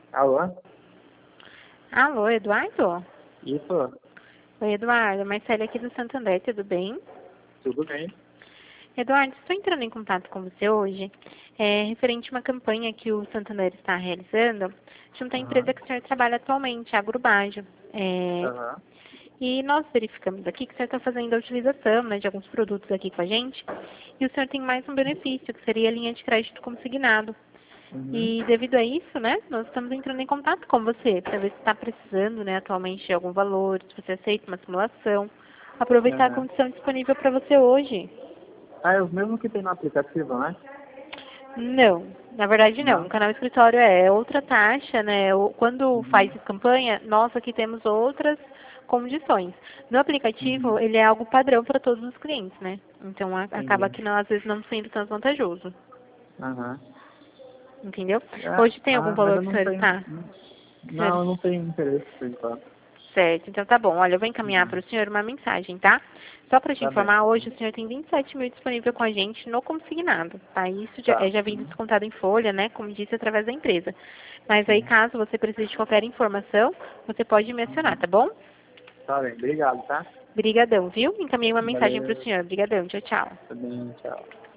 Alô? Alô, Eduardo? Isso, Oi, Eduardo. Marcela aqui do Santander, tudo bem? tudo bem? Eduardo, estou entrando em contato com você hoje, referente a uma campanha que o Santander está realizando junto à Aham, empresa que o senhor trabalha atualmente, a Agrobágio. aham, E nós verificamos aqui que o senhor está fazendo a utilização, né, de alguns produtos aqui com a gente, e o senhor tem mais um benefício, que seria a linha de crédito consignado. uhum, E devido a isso, né, nós estamos entrando em contato com você para ver se está precisando, né, atualmente de algum valor, se você aceita uma simulação, aproveitar a aham. condição disponível para você hoje. Ah, é o mesmo que tem no aplicativo, né? Não, na verdade não. O Não? canal escritório é outra taxa, né? Quando faz Uhum, campanha, nós aqui temos outras condições. No aplicativo, uhum, ele é algo padrão para todos os clientes, né? Então acaba entendi. que não, às vezes não sendo tão vantajoso, Aham. entendeu? É, Hoje tem algum mas valor eu que o não senhor tenho, está? Senhor, não, eu não tenho interesse por enquanto. certo, então tá bom. Olha, eu vou encaminhar para Uhum, o senhor uma mensagem, tá? Só para te tá bem. informar, hoje o senhor tem 27 mil disponível com a gente no consignado, tá? Isso já, Tá. já vem Uhum, descontado em folha, né? Como disse, através da empresa. Mas aí, sim. caso você precise de qualquer informação, você pode me acionar, Uhum. tá bom? Tá bem, obrigado, tá? Brigadão, viu? Encaminhei uma mensagem para o Valeu, senhor. Brigadão, tchau, tchau. tá bem, tchau.